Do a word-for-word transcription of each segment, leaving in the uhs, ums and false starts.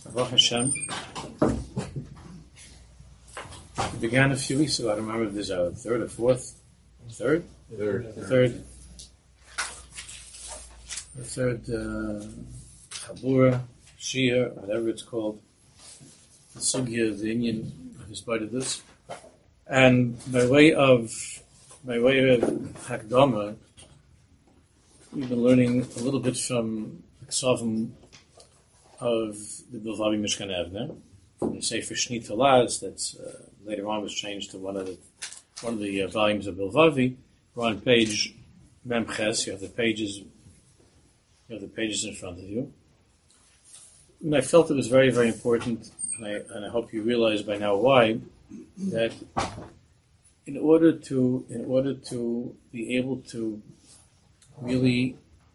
Baruch Hashem. We began a few weeks ago. I don't remember if this is our third or fourth. Third? Third. The third. The third uh, Chabura, Shia, whatever it's called. The Sugya, the Indian, in spite of this. And by way of by way of Hakdama, we've been learning a little bit from the Ksavim of the Bilvavi Mishkan Evne, from the Sefer Shnei Talaz, that's uh, later on was changed to one of the one of the uh, volumes of Bilvavi. We're on page Memches. You have the pages. You have the pages in front of you. And I felt it was very, very important, and I and I hope you realize by now why, that in order to in order to be able to really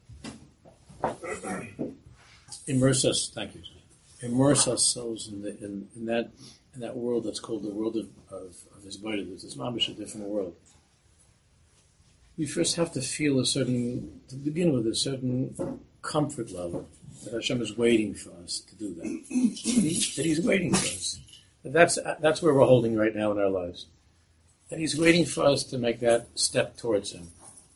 immerse us, thank you, immerse ourselves in the in, in that in that world that's called the world of of, of this body, this mamish, a different world. We first have to feel a certain, to begin with, a certain comfort level that Hashem is waiting for us to do that. That, he, that He's waiting for us. That that's that's where we're holding right now in our lives. That He's waiting for us to make that step towards Him.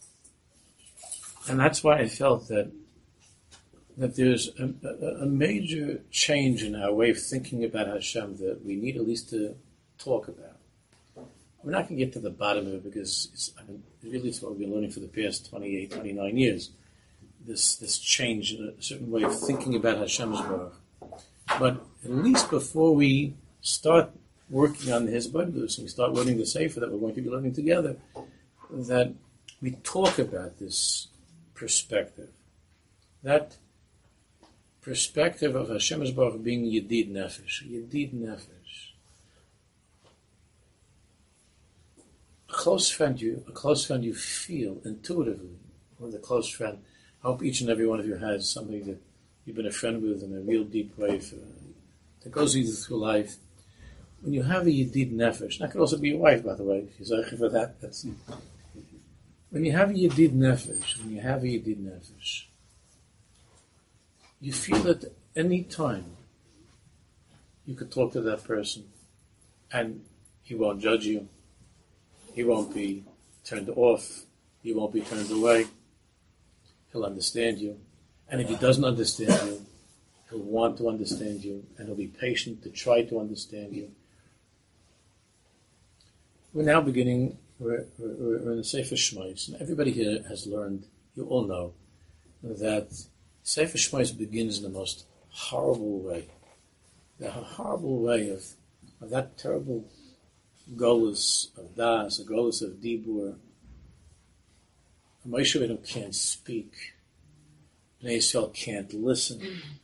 And that's why I felt that that there's a, a, a major change in our way of thinking about Hashem that we need at least to talk about. We're not going to get to the bottom of it because it's, I mean, really it's what we've been learning for the past twenty-eight, twenty-nine years. This this change in a certain way of thinking about Hashem's Baruch. But at least before we start working on His Badlus and we start learning the Sefer that we're going to be learning together, that we talk about this perspective. That perspective of Hashem's Baruch being Yedid Nefesh. Yedid Nefesh. A close friend you, a close friend you feel intuitively with a close friend. I hope each and every one of you has somebody that you've been a friend with in a real deep way for, that goes with you through life. When you have a Yedid Nefesh, that could also be your wife, by the way, if you're sorry for that. That's, when you have a Yedid Nefesh, when you have a Yedid Nefesh, you feel that any time you could talk to that person and he won't judge you. He won't be turned off. He won't be turned away. He'll understand you. And if he doesn't understand you, he'll want to understand you, and he'll be patient to try to understand you. We're now beginning, we're, we're, we're in the Sefer Shmos, and everybody here has learned, you all know, that Sefer Shmos begins in the most horrible way. The horrible way of, of that terrible Golus of Das, a Golus of Dibur. Moshe Rabbeinu can't speak. Bnei Yisrael can't listen.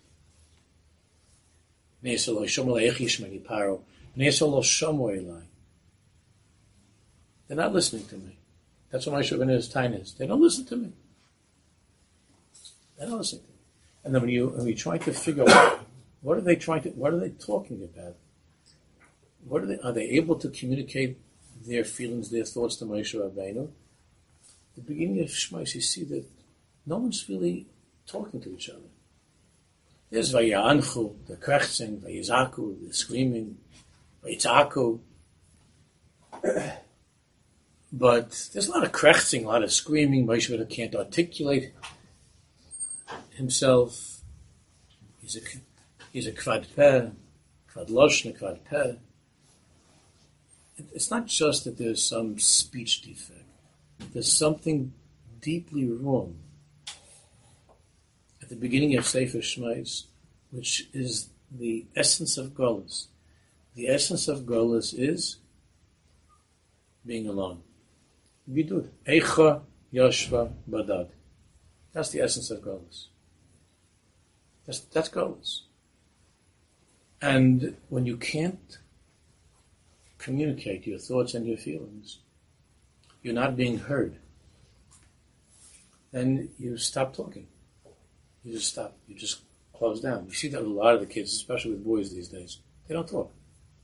Bnei Yisrael lo shomo le'ech yishmani paro. Bnei Yisrael lo shomo elai. They're not listening to me. That's what Moshe Rabbeinu's time is. They don't listen to me. They don't listen to me. And then when you when we try to figure out what are they trying to, what are they talking about? What are they? Are they able to communicate their feelings, their thoughts to Moshe Rabbeinu? At the beginning of Shmos, you see that no one's really talking to each other. There's Vayanchu, the krechzing, Vayizaku, the screaming, Vayitzaku. But there's a lot of krechzing, a lot of screaming. Moshe Rabbeinu can't articulate himself. He's a he's a kvad peh, kvad loshna, kvad peh. It's not just that there's some speech defect. There's something deeply wrong at the beginning of Sefer Shmos, which is the essence of Golus. The essence of Golus is being alone. Bidud. Eicha Yoshva Badad. That's the essence of Golus. That's, that's Golus. And when you can't communicate your thoughts and your feelings, you're not being heard, then you stop talking. You just stop. You just close down. You see that with a lot of the kids, especially with boys these days. They don't talk.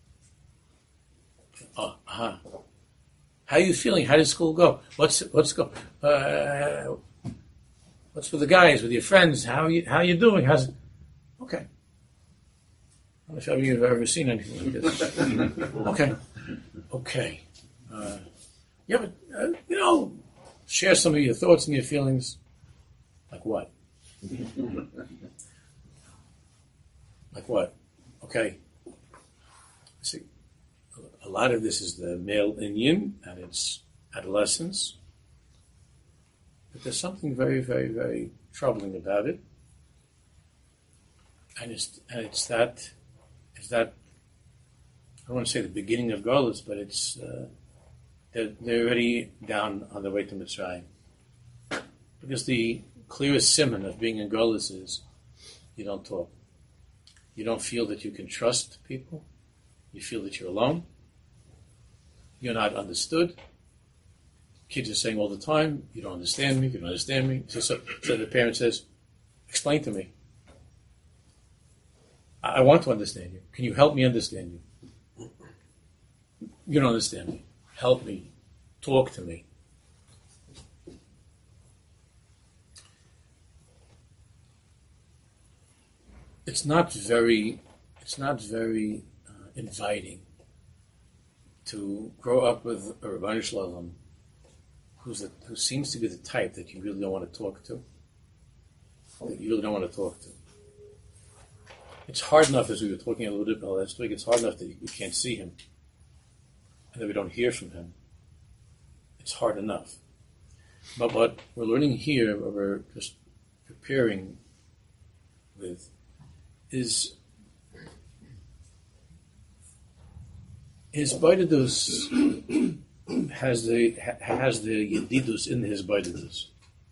Oh, uh-huh. How are you feeling? How did school go? What's what's go? Uh, what's with the guys? With your friends? How are you? How are you doing? How's it? Okay. I don't know if you've ever seen anything like this. Okay. Okay. Uh, yeah, but, uh, you know, share some of your thoughts and your feelings. Like what? Like what? Okay. See, a lot of this is the male Indian and its adolescence. But there's something very, very, very troubling about it. And it's, and it's that, it's that, I don't want to say the beginning of Golus, but it's, uh, they're, they're already down on the way to Mitzrayim. Because the clearest simon of being in Golus is you don't talk. You don't feel that you can trust people. You feel that you're alone. You're not understood. Kids are saying all the time, you don't understand me, you don't understand me. So, so, so the parent says, explain to me. I, I want to understand you. Can you help me understand you? You don't understand me. Help me. Talk to me. It's not very, it's not very uh, inviting to grow up with a Rebbeinu Shalom who's a, who seems to be the type that you really don't want to talk to, that you really don't want to talk to. It's hard enough, as we were talking a little bit about last week, it's hard enough that you can't see him and that we don't hear from him. It's hard enough. But what we're learning here, what we're just preparing with, is his Baididus has the has the Yedidus in his Baididus.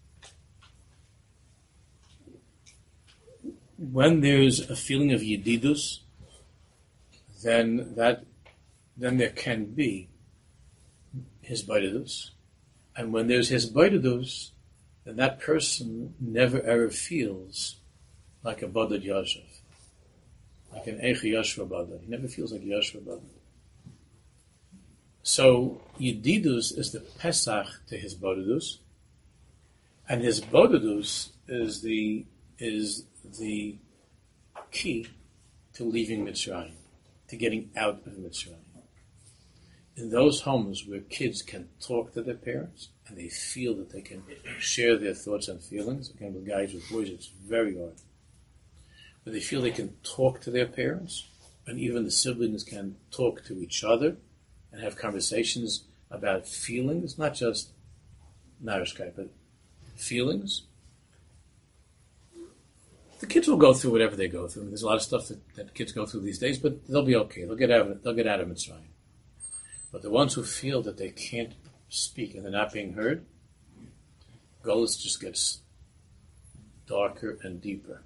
When there's a feeling of Yedidus, then that then there can be his Baididus. And when there's his Baididus, then that person never ever feels like a Badad Yashav. Like an Eicha Yashva Badad. He never feels like Yashva Badad. So Yedidus is the Pesach to his Bodidus, and his Bodidus is the is the key to leaving Mitzrayim, to getting out of Mitzrayim. In those homes where kids can talk to their parents and they feel that they can share their thoughts and feelings, again with guys with boys it's very hard, but they feel they can talk to their parents, and even the siblings can talk to each other and have conversations about feelings, not just narishkeit, but feelings. The kids will go through whatever they go through. There's a lot of stuff that, that kids go through these days, but they'll be okay. They'll get out of it. They'll get out of Mitzrayim. But the ones who feel that they can't speak and they're not being heard, Golus just gets darker and deeper.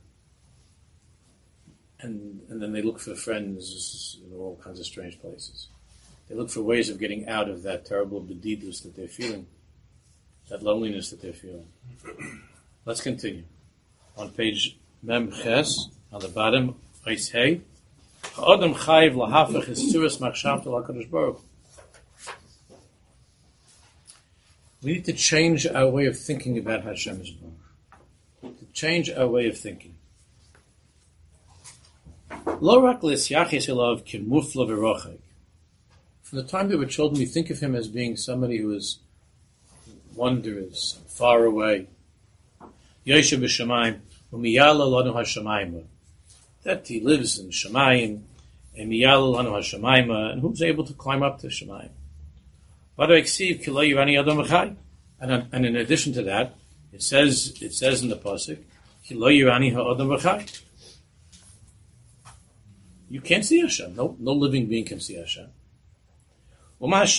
And and then they look for friends in all kinds of strange places. They look for ways of getting out of that terrible bedidus that they're feeling, that loneliness that they're feeling. Let's continue. On page Mem Ches, on the bottom, Ois Hey, Ha'odam chayiv lahafach his tzuras machshavta l'HaKadosh Baruch Hu. We need to change our way of thinking about Hashem Yisborach. To change our way of thinking. Lo rak l'syachis elav kimufla v'rochek. From the time they were children, we think of him as being somebody who is wondrous, far away. Yoshe b'shamayim, u'miyala lanu hashamayim. That he lives in Shamayim, and miyala lanu hashamayim, and who's able to climb up to Shamayim. And, and in addition to that, it says it says in the pasuk, you can't see Hashem. No, no living being can see Hashem. So what's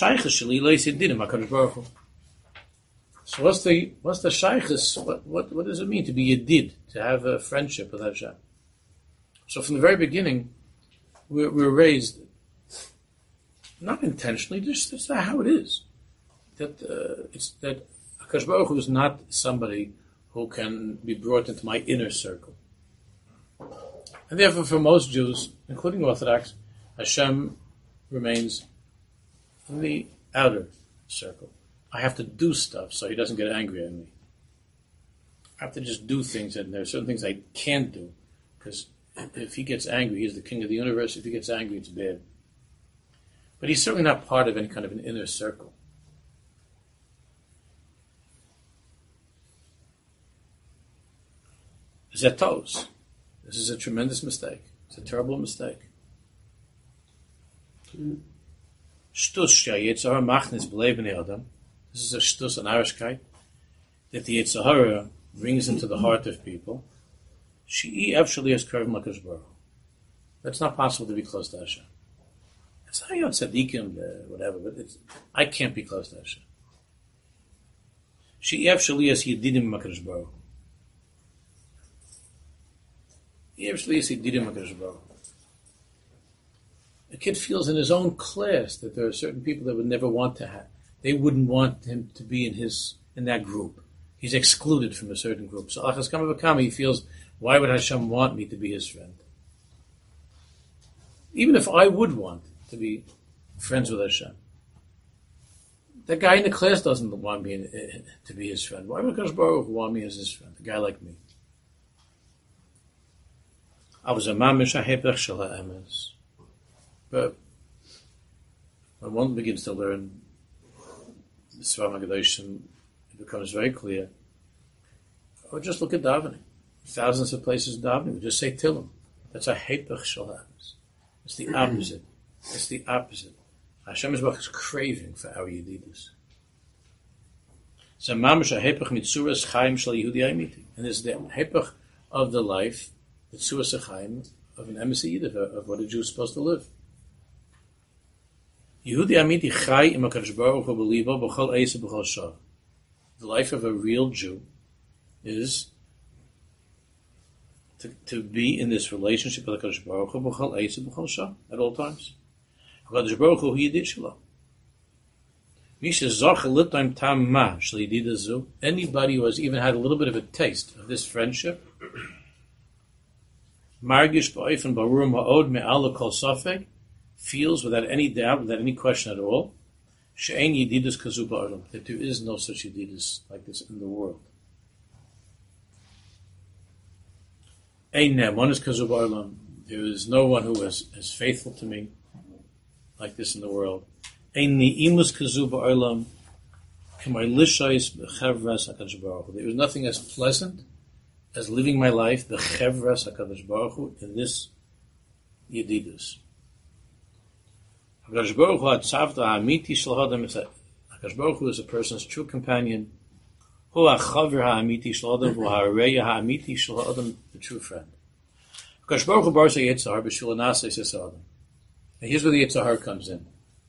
the what's the shaykhus? What, what what does it mean to be yedid, to have a friendship with Hashem? So from the very beginning, we're, we're raised not intentionally, just that's how it is. That uh, it's that HaKadosh Baruch Hu is not somebody who can be brought into my inner circle. And therefore, for most Jews, including Orthodox, Hashem remains in the outer circle. I have to do stuff so He doesn't get angry at me. I have to just do things, and there are certain things I can't do because if he gets angry, he's the king of the universe. If he gets angry, it's bad. But he's certainly not part of any kind of an inner circle. Zetos. This is a tremendous mistake. It's a terrible mistake. Shtus she'yitzhara machnis b'lei b'nei adam. This is a shtus, an Irishkeit, that the Yitzhara brings into the heart of people. She'i evshali es karev l'Hakadosh Baruch Hu. That's not possible to be close to Hashem. It's not, you know, tzaddikim, uh, whatever, but it's, I can't be close to Hashem. She'i evshali es yedidim l'Hakadosh Baruch Hu. She'i evshali es yedidim l'Hakadosh Baruch Hu. A kid feels in his own class that there are certain people that would never want to have. They wouldn't want him to be in his in that group. He's excluded from a certain group. So Achas Kama V'Kama, he feels, why would Hashem want me to be his friend? Even if I would want to be friends with Hashem, that guy in the class doesn't want me in, to be his friend. Why would Hakadosh Baruch Hu want me as his friend? A guy like me. I was a mamish ha'hepech shel ha'emes. But when one begins to learn the Sfarim HaKadoshim, it becomes very clear. Or just look at davening. Thousands of places davening. We just say Tillim. That's a hepech shel ha'emes. It's the opposite. It's the opposite. Hashem is craving for our yedidus. So mamish ha'hepech mitzuras chaim shel Yehudi Amiti. And it's the hepech of the life, the tzuras chaim of an emissary yiddish, of what a Jew is supposed to live. Yehudi Amiti chai im HaKadosh Baruch Hu b'libo b'chol eisa b'chol shah. The life of a real Jew is to, to be in this relationship with HaKadosh Baruch Hu b'chol eisa b'chol shah at all times. HaKadosh Baruch Hu yidid shelo. Misha zoch litam tam ma shel yidida zu. Anybody who has even had a little bit of a taste of this friendship, margish ba'ofen barur ma'od me'ala kol safek, feels without any doubt, without any question at all, she'ein yedidus kazu ba'olam, that there is no such yedidus like this in the world. Ein one is kazu ba'olam. There is no one who is as faithful to me like this in the world. Ein ni'imus kazu ba'olam k'may lishayis b'chevras HaKadosh Baruch Hu. There is nothing as pleasant as living my life b'chevras HaKadosh Baruch Hu in this yedidus. HaKadosh Baruch Hu hatzavta ha'amiti shel ha'adam. HaKadosh Baruch Hu is a person's true companion. Hu ha'chaver ha'amiti shel ha'adam, hu ha'areya ha'amiti shel ha'adam, the true friend. HaKadosh Baruch Hu bar ha'yitzhar b'shul ha'naseh ses ha'adam. And here's where the Yitzhar comes in.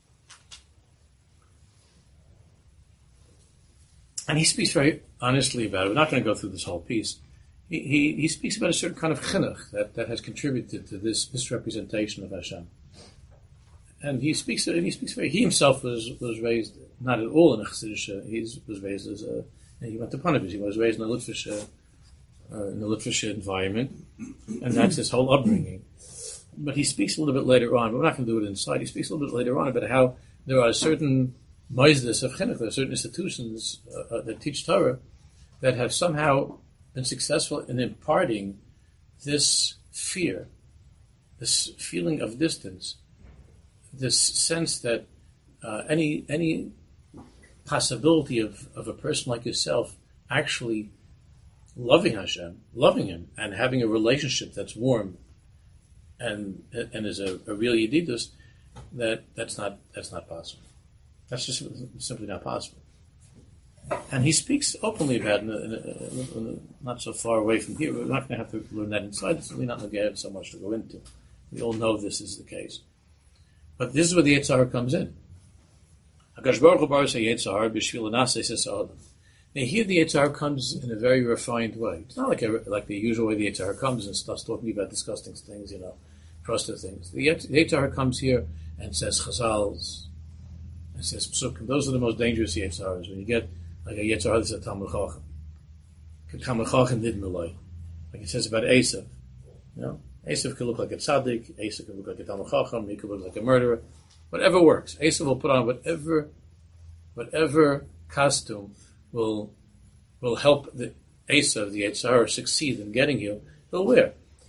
And he speaks very honestly about it. We're not going to go through this whole piece. He, he, he speaks about a certain kind of chinuch that, that has contributed to this misrepresentation of Hashem. And he speaks. He speaks very. He himself was, was raised not at all in a Chassidish. He was raised as a. He went to Panovich. He was raised in a Litvish, uh, in a Litvish environment, and that's his whole upbringing. But he speaks a little bit later on. But we're not going to do it inside. He speaks a little bit later on about how there are certain moizdes of chinuch, there are certain institutions uh, that teach Torah that have somehow been successful in imparting this fear, this feeling of distance, this sense that uh, any any possibility of, of a person like yourself actually loving Hashem, loving Him, and having a relationship that's warm and and is a, a real yedidus, that that's not that's not possible. That's just simply not possible. And he speaks openly about it, in a, in a, in a, not so far away from here. We're not going to have to learn that inside. It's really not going to get so much to go into. We all know this is the case. But this is where the Yitzhar comes in. HaKadosh Baruch Hu bar Yitzhar b'shvil ha'naseh ses ha'adam. Now here the Yitzhar comes in a very refined way. It's not like a, like the usual way the Yitzhar comes and starts talking about disgusting things, you know, trusted things. The Yitzhar comes here and says chazals, and says psukim. Those are the most dangerous Yitzhars. When you get like a Yitzhar that's a Talmud Chacham. Talmud Chacham did Meloi. Like it says about Esav. You know? Esav could look like a tzaddik, Esav could look like a Talmud Chacham, he could look like a murderer. Whatever works. Esav will put on whatever whatever costume will will help the Esav, the Yitzhar, succeed in getting you, he'll wear.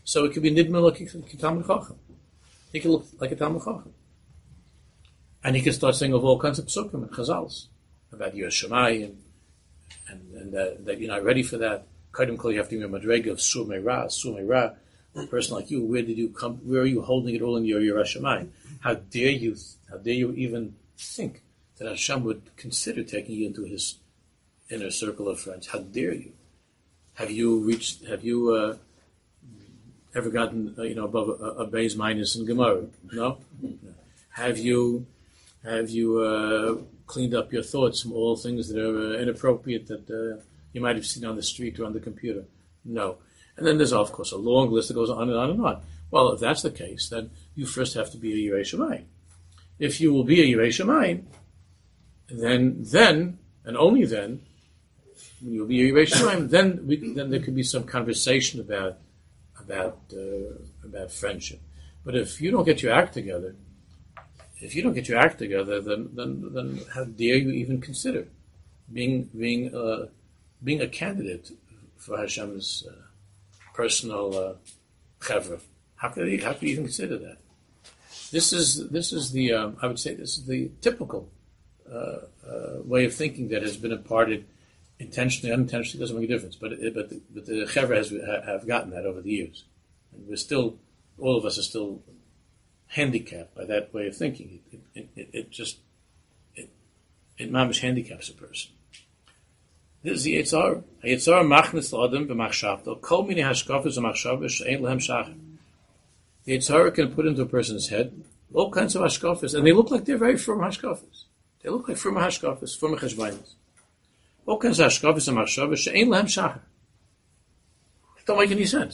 So it could be nidman like a Talmud Chacham. He could look like a Talmud Chacham. And he can start saying of all kinds of psukim and chazals about your Shamayim and, and uh, that you're not ready for that. Kaidim kol, you have to be a madrega of sur meira, sur meira. A person like you, where did you come? Where are you holding it all in your Yerah Shamayim? How dare you? How dare you even think that Hashem would consider taking you into His inner circle of friends? How dare you? Have you reached? Have you uh, ever gotten uh, you know above a, a base minus in Gemara? No. Have you? Have you uh, cleaned up your thoughts from all things that are uh, inappropriate that uh, you might have seen on the street or on the computer? No. And then there's, of course, a long list that goes on and on and on. Well, if that's the case, then you first have to be a Yirei Shamayim. If you will be a Yirei Shamayim, then, then, and only then, when you'll be a Yirei Shamayim, then we, then there could be some conversation about about uh, about friendship. But if you don't get your act together, If you don't get your act together, then then, then how dare you even consider being being uh, being a candidate for Hashem's uh, personal uh, chevra? How could you, how could you even consider that? This is this is the um, I would say this is the typical uh, uh, way of thinking that has been imparted intentionally, unintentionally. Doesn't make a difference, but it, but the, but the chevra has have gotten that over the years, and we're still all of us are still handicapped by that way of thinking. It, it, it, it just it it mamish handicaps a person. This is the Yitzhar. Yitzhar machnes l'adam b'machshavto kol mini hashkafos u'machshavos she'ein lehem shachar. The Yitzhar can put into a person's head all kinds of hashkafos, and they look like they're very firm hashkafos. They look like firm hashkafos, firm cheshbainos. All kinds of hashkafos and machshavos she'ein lehem shachar. It don't make any sense.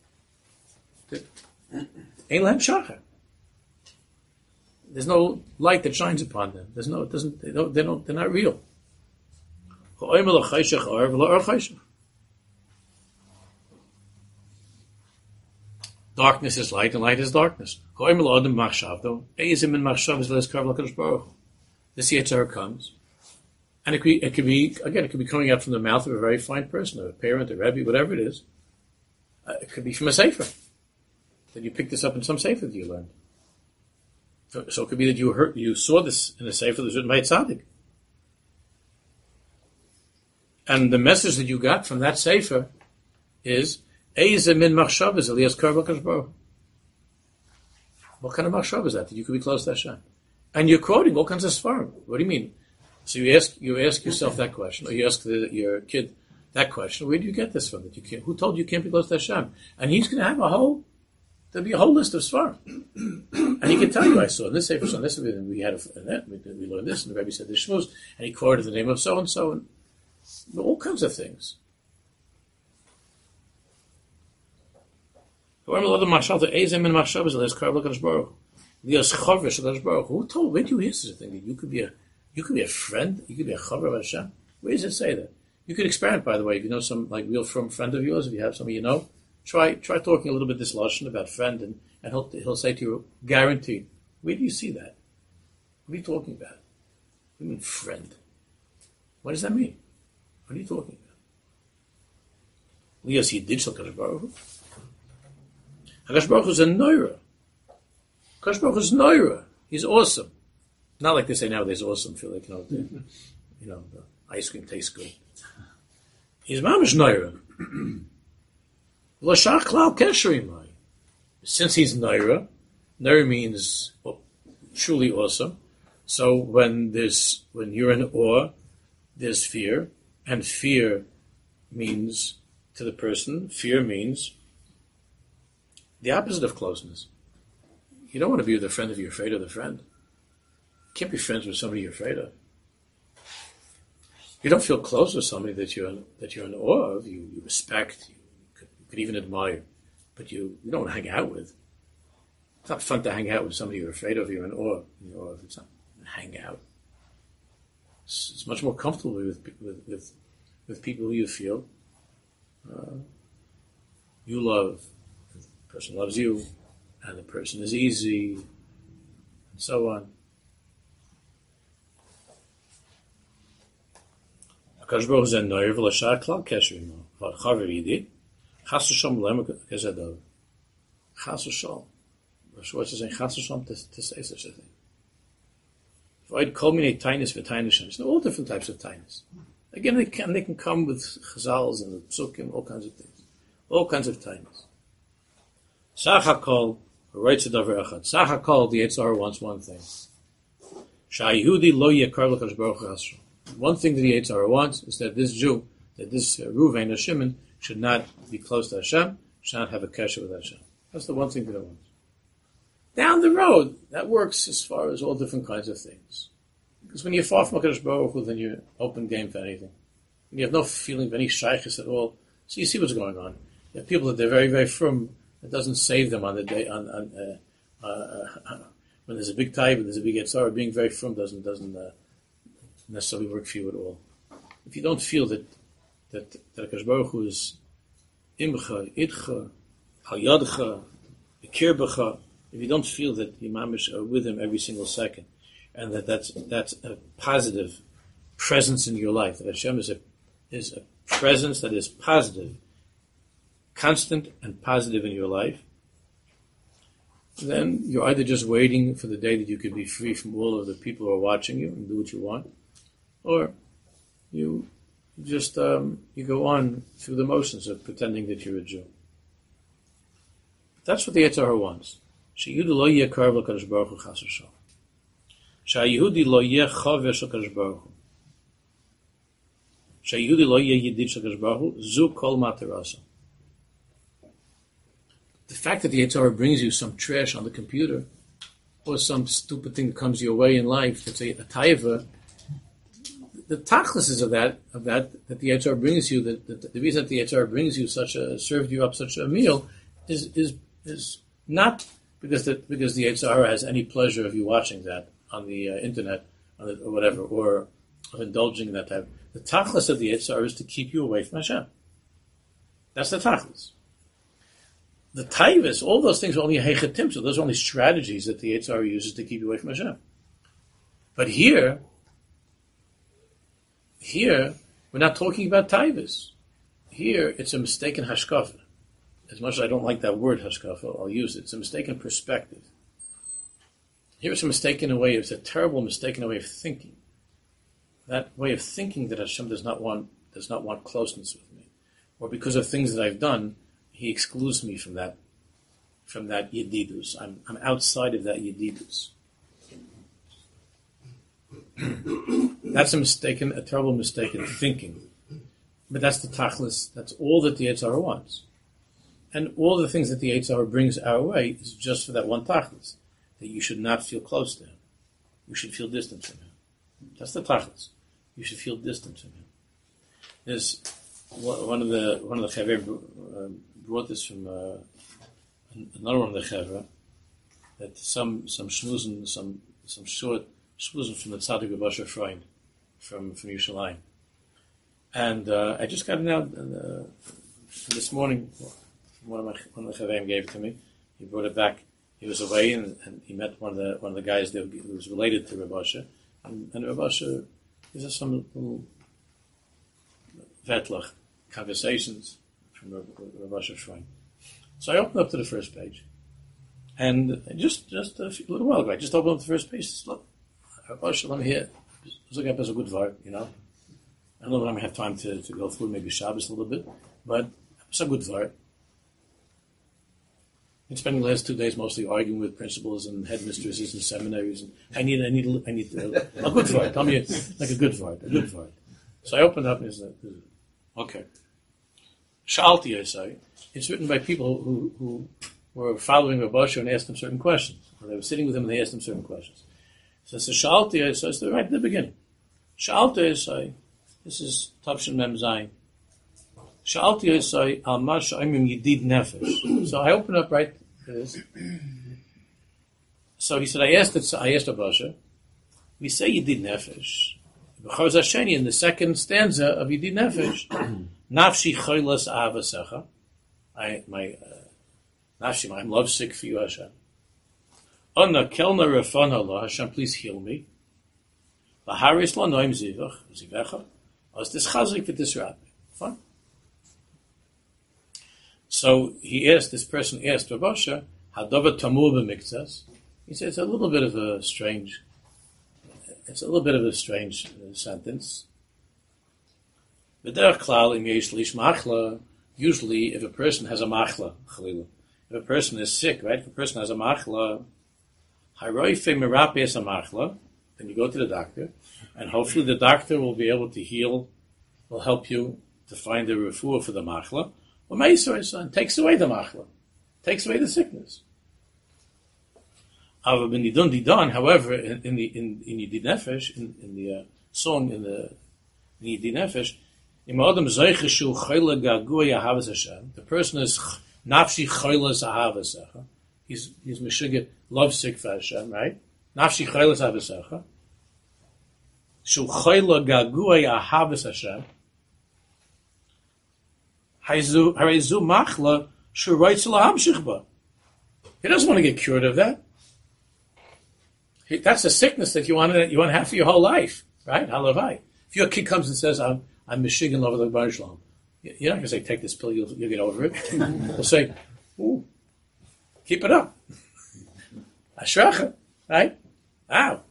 Ein lehem shachar. There's no light that shines upon them. There's no, it doesn't, they don't, they don't, they're not real. Darkness is light and light is darkness. This Yetzirah comes, and it could, it could be, again, it could be coming out from the mouth of a very fine person, a parent, a rebbe, whatever it is. Uh, it could be from a sefer. That you picked this up in some sefer that you learned. So, so it could be that you heard, you saw this in a sefer that was written by a tzaddik. And the message that you got from that sefer is, Eize min machshavas Elias Karba Kashbar. What kind of machshav is that? That you could be close to Hashem. And you're quoting all kinds of svarim. What do you mean? So you ask you ask yourself that question, or you ask the, your kid that question. Where do you get this from? That you can't? Who told you you can't be close to Hashem? And he's going to have a whole. There'll be a whole list of svarim, and he can tell you, I saw this sefer, on this, and we had a, and that, we, we learned this, and the Rebbe said this shmuz, and he quoted the name of so and so, and all kinds of things. Who told? Where do you hear such a thing? That you could be a, you could be a friend, you could be a chaver of Hashem. Where does it say that? You could experiment, by the way, if you know some like real firm friend of yours, if you have somebody you know. Try try talking a little bit this lashon about friend, and, and he'll he'll say to you, guaranteed. Where do you see that? What are you talking about? What do you mean friend? What does that mean? What are you talking about? Lias Yiddish Kadosh Baruch Hu. Kadosh Baruch Hu is a noira. Kadosh Baruch Hu is noira. He's awesome. Not like they say nowadays, awesome. Feel like you know, the, you know, the ice cream tastes good. He's mamish noira. Since he's Naira, Naira means well, truly awesome. So when there's when you're in awe, there's fear, and fear means to the person, fear means the opposite of closeness. You don't want to be with a friend if you're afraid of the friend. You can't be friends with somebody you're afraid of. You don't feel close with somebody that you're that you're in awe of, you, you respect, you could even admire, but you, you don't hang out with. It's not fun to hang out with somebody you're afraid of, you're in awe, you're in awe of. It's not hang out. It's, it's much more comfortable with with, with, with people who you feel uh, you love. The person loves you, and the person is easy, and so on. HaKadosh Baruch Hu is a noir v'lashar klal kesher imo. V'chaver yidid. The Chas v'shol. Schwartz is saying Chas v'shol to, to say such a thing. Avoid culminate tinus for tinus. There's all different types of tinus. Again, they can they can come with chazals and with psukim, all kinds of things, all kinds of tinus. Sachakol writes a davar echad. Sachakol, the Yetzer Hara wants one thing. Sha'yehudi lo yekar l'kadosh baruch hu Yisrael. One thing that the Yetzer Hara wants is that this Jew, that this uh, Ruvain or Shimon, should not be close to Hashem, should not have a kesher with Hashem. That's the one thing that it wants. Down the road, that works as far as all different kinds of things. Because when you're far from HaKadosh Baruch Hu, then you're open game for anything. When you have no feeling of any shaykhis at all, so you see what's going on. You have people that they're very, very firm. It doesn't save them on the day, on, on uh, uh, uh, when there's a big type, when there's a big Yetzer Hara, being very firm doesn't, doesn't uh, necessarily work for you at all. If you don't feel that, that, that HaKadosh Baruch Hu is imcha, idcha, hayadcha, ikirbacha, if you don't feel that the mamish are with him every single second, and that that's that's a positive presence in your life, that Hashem is a is a presence that is positive, constant and positive in your life, then you're either just waiting for the day that you could be free from all of the people who are watching you and do what you want, or you just um, you go on through the motions of pretending that you're a Jew. That's what the Yetzer Hara wants. Sheyehudi lo yeh karev l'kadosh baruch hu chas v'shol. Sheyehudi lo yeh chaver shel kadosh baruch hu. Sheyehudi lo yeh yedid shel kadosh baruch hu. Zu kol matarasa. The fact that the Yetzer Hara brings you some trash on the computer, or some stupid thing that comes your way in life, that's a, a taiva, the tachlis of that, of that, that the Yetzer Hara brings you, that, that the reason that the Yetzer Hara brings you such a, served you up such a meal, is is is not because the because the Yetzer Hara has any pleasure of you watching that on the uh, internet on the, or whatever, or of indulging in that type. The tachlis of the Yetzer Hara is to keep you away from Hashem. That's the tachlis. The taivas, all those things are only hechetim, so those are only strategies that the Yetzer Hara uses to keep you away from Hashem. But here, here we're not talking about taivas. Here it's a mistaken hashkafa. As much as I don't like that word, hashkafa, I'll use it. It's a mistaken perspective. Here it's a mistaken way, it's a terrible mistaken way of thinking. That way of thinking that Hashem does not want does not want closeness with me. Or because of things that I've done, He excludes me from that from that yedidus. I'm I'm outside of that yedidus. That's a mistaken, a terrible mistaken thinking. But that's the tachlis, that's all that the Yetzer Hara wants. And all the things that the Yetzer Hara brings our way is just for that one tachlis, that you should not feel close to him. You should feel distant from him. That's the tachlis. You should feel distant from him. There's one of the one of the chaver brought this from uh, another one of the chaver, that some some shmuzin, some some short shmuzin from the Tzaddik Rav Asher Freund from from Yerushalayim, and uh, I just got it out uh, this morning. One of my one of the chaverim gave it to me. He brought it back. He was away, and, and he met one of the one of the guys that who was related to Rav Asher, and, and Rav Asher, these are some little vetlach conversations from Rav Asher Shrine. So I opened up to the first page, and just just a, few, a little while ago, I just opened up the first page. Just look, Rav Asher, let me hear. Let's look up as a good vart, you know. I don't know when I'm going to have time to, to go through maybe Shabbos a little bit, but it's a good vart. Been spending the last two days mostly arguing with principals and headmistresses and seminaries, and I need, I need, I need uh, a good vart. Tell me like a good vart, a good vart. So I opened up and it's like, okay. Shalti, I say, it's written by people who, who were following Rav Asher and asked him certain questions. Or they were sitting with him and they asked him certain questions. So it's a Shalti, I say, it's right at the beginning. Shalti, I say, this is Tavshin Mem Zayin. Shalti, I say, Al Mash Aimim Yedid Nefesh. So I open up right to this. So he said, I asked it, I asked Rav Asher, we say Yedid Nefesh. B'chor Zasheni, in the second stanza of Yedid Nefesh, Nafshi choylas ahavasecha. I my uh, nafshi, I'm lovesick for you, Hashem. Ona kelna refana Allah, Hashem, please heal me. Laharis la noim zivach zivecha. As this chazik v'tisrat. Fine. So he asked, this person asked Rav Osher, Hadova Tamur b'miktzas. He said, it's a little bit of a strange, it's a little bit of a strange uh, sentence. B'derech klal im yesh lish machla, usually if a person has a machla, chalila, if a person is sick, right, if a person has a machla, haroife merapeis a machla, then you go to the doctor, and hopefully the doctor will be able to heal, will help you to find a refuah for the machla. Well, Meiser son takes away the machla, takes away the sickness. However, in in, in the in in Yidid Nefesh, in, in the uh, song in the in Yidid Nefesh, the person is nafshi choylas ahavas. He's he's meshuggah, lovesick for Hashem, right? Nafshi choylas ahavas. Shu choyla gaguya ahavas Hashem. Haizu haizu machla shu roitzel hamshichba. He doesn't want to get cured of that. He, that's a sickness that you want to you want to have for your whole life, right? Halavai. If your kid comes and says, "I'm I'm meshuggah over the Bar Shalom," you're not going to say, "Take this pill, you'll you'll get over it." You'll say, "Ooh, keep it up." Ashracha, right? Wow.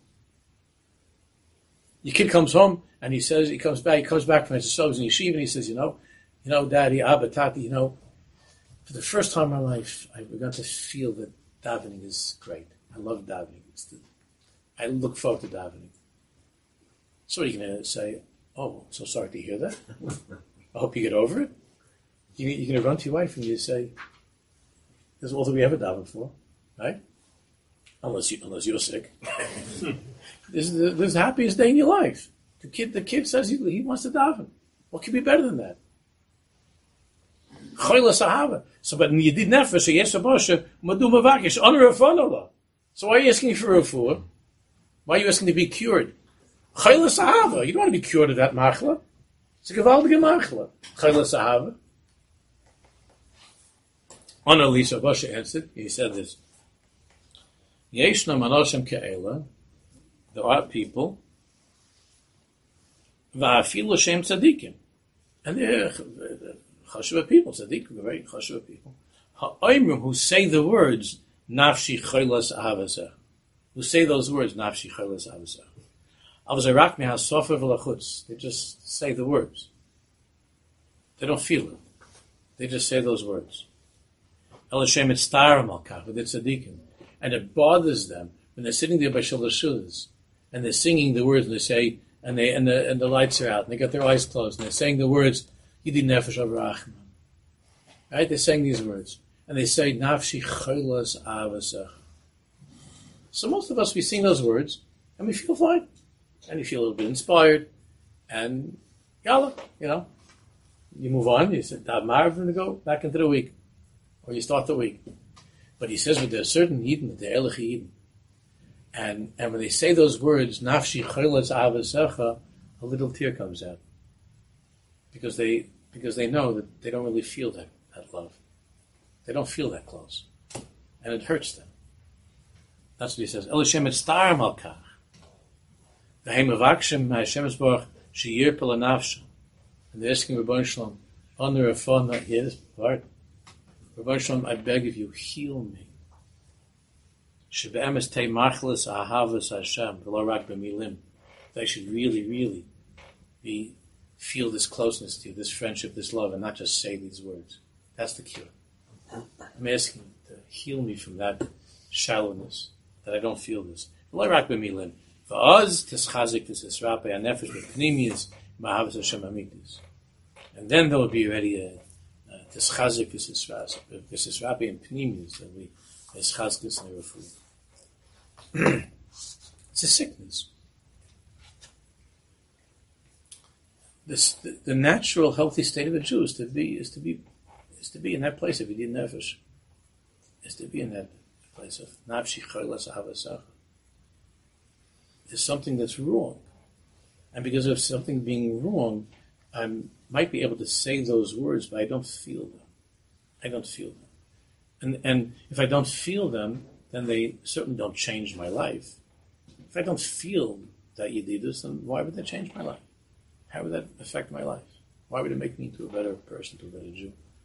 Your kid comes home and he says, he comes back, he comes back from his service in yeshiva and he says, you know, you know, Daddy, Abba, Tati, you know, for the first time in my life, I begun to feel that davening is great. I love davening. It's the, I look forward to davening. So what are you going to say? Oh, so sorry to hear that. I hope you get over it. You, you're going to run to your wife and you say, this is all that we ever daven for, right? Unless you, unless you're sick. This is the, this is the happiest day in your life. The kid, the kid says he, he wants to daven. What could be better than that? Choyla sahava. So, but in Yidid Nefesh, yes, Abosha, madu mavakish, honor of Allah. So why are you asking for a refuah? Why are you asking to be cured? Choyla sahava. You don't want to be cured of that machla. It's a gewaldige machla. Choyla sahava. Honor Lisa Abosha answered. He said this. Yeshna manoshim ke'ela. There are people, va'afilu shem tzadikim, and they're chashuva people, tzadikim, very chashuva people. Ha'oimrim, who say the words nafshi choylas ahavaseh, who say those words nafshi choylas ahavaseh. Avzarak mehasofer v'lachutz. They just say the words. They don't feel it. They just say those words. Elashem etztaram al kach, they're tzadikim, and it bothers them when they're sitting there by shalosh and they're singing the words, and they say, and they and the and the lights are out, and they got their eyes closed, and they're saying the words, Yidid Nefesh Avrahman. Right? They're saying these words, and they say, Nafshi Choylas Avasach. So most of us, we sing those words, and we feel fine, and we feel a little bit inspired, and yalla, you know, you move on. You say, Dav Marav, and go back into the week, or you start the week. But he says, with a certain Yidin, the Elech Yidin. And and when they say those words, nafshi choylas avasecha, a little tear comes out. Because they because they know that they don't really feel that, that love. They don't feel that close. And it hurts them. That's what he says. Elishem etztar malkach. V'hem avakshim ha'Hashem esborach she'yir pela nafshem. And they're asking Rabban Shalom, honor a phone, not here, this part. Rabban Shalom, I beg of you, heal me. That I should really, really be feel this closeness to you, this friendship, this love, and not just say these words. That's the cure. I'm asking to heal me from that shallowness, that I don't feel this. And then there will be already a tischazik v'sisrape and pnimius that we eschazkes and refuah. It's a sickness. This, the, the natural, healthy state of a Jew is to be is to be is to be in that place of Yidin Nefesh. Is to be in that place of nafshi choylas ahavasach. There's something that's wrong, and because of something being wrong, I might be able to say those words, but I don't feel them. I don't feel them, and and if I don't feel them, then they certainly don't change my life. If I don't feel that Yedidus, then why would that change my life? How would that affect my life? Why would it make me into a better person, to a better Jew?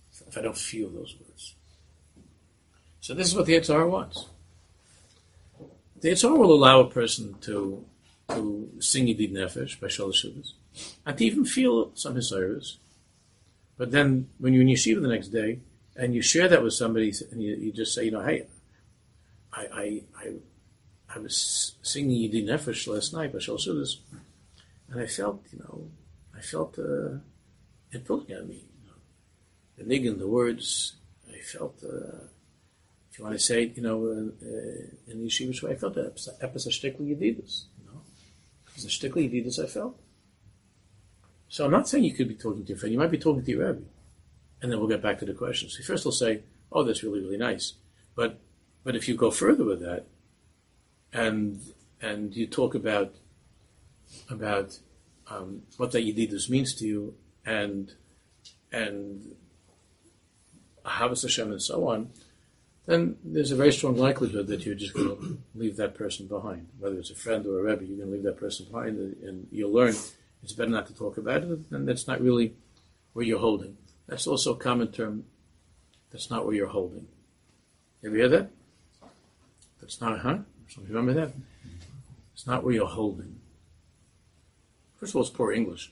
if I don't feel those words. So this is what the Yetzer Hara wants. The Yetzer Hara will allow a person to to sing Yedid Nefesh by Shalosh Shudas, and to even feel some Hisayrus. But then, when you're in yeshiva the next day, and you share that with somebody, and you, you just say, you know, hey, I I I, I was singing Yedid Nefesh last night by Shalosh Shudas, and I felt, you know, I felt uh, it pulling at me. You know, the niggin, the words, I felt. Uh, if you want to say it, you know, uh, uh, in the yeshiva way, I felt that episode shtikli Yedidus. The shtikli Yedidus I felt. So I'm not saying you could be talking to your friend. You might be talking to your Rebbe. And then we'll get back to the questions. So first he'll say, oh, that's really, really nice. But but if you go further with that, and and you talk about about um, what that Yedidus means to you, and and Ahavas Hashem and so on, then there's a very strong likelihood that you're just going to leave that person behind. Whether it's a friend or a Rebbe, you're going to leave that person behind, and you'll learn it's better not to talk about it, and that's not really where you're holding. That's also a common term. That's not where you're holding. Have you heard that? That's not, huh? Somebody remember that? It's not where you're holding. First of all, it's poor English.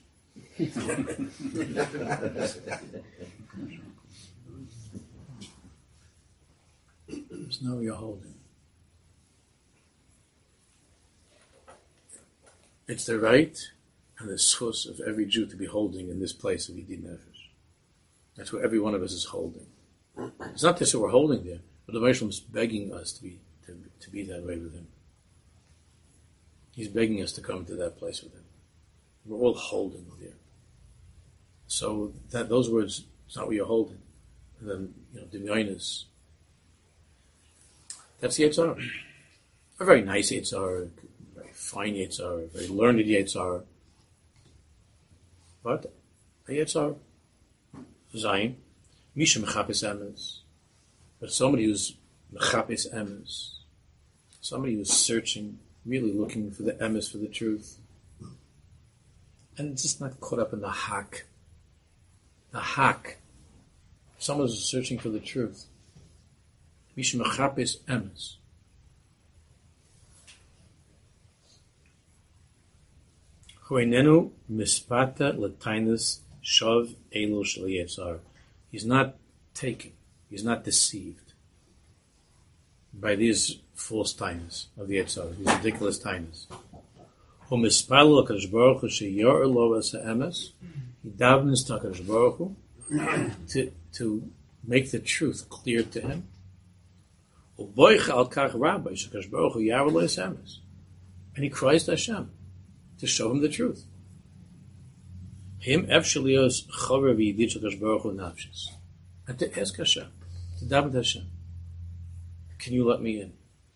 It's not where you're holding. It's the right and the source of every Jew to be holding in this place of Yedid Nefesh. That's where every one of us is holding. It's not just that we're holding there, but the Moshe is begging us to be to, to be that way with him. He's begging us to come to that place with him. We're all holding there. So that those words, it's not where you're holding. And then, you know, Demyonis. That's the Yetzer Hara. A very nice Yetzer Hara, a very fine Yetzer Hara, a very learned Yetzer Hara. But a Yetzer Hara. Zayin. Misha Mechapis Emes. But somebody who's Mechapis Emes. Somebody who's searching, really looking for the Emes, for the truth. And just not caught up in the hack. The hack. Someone who's searching for the truth. Misha Mechapis Emes. Huenenu mispata latainus shav elu shel Yetzer Hara. He's not taken. He's not deceived by these false tainus of the Yetzer Hara, these ridiculous tainus. Hu mispal l'Kadosh Baruch Hu sheyor lo es ha'emes. He davens to HaKadosh Baruch Hu to to make the truth clear to him. Uboich al kach rabbi sheKadosh Baruch Hu yar lo es ha'emes. And he cries to Hashem to show him the truth. Him efshalios chaver v'yidid sheKadosh Baruch Hu nafshis. And to ask Hashem, to daven to Hashem, can you let me in?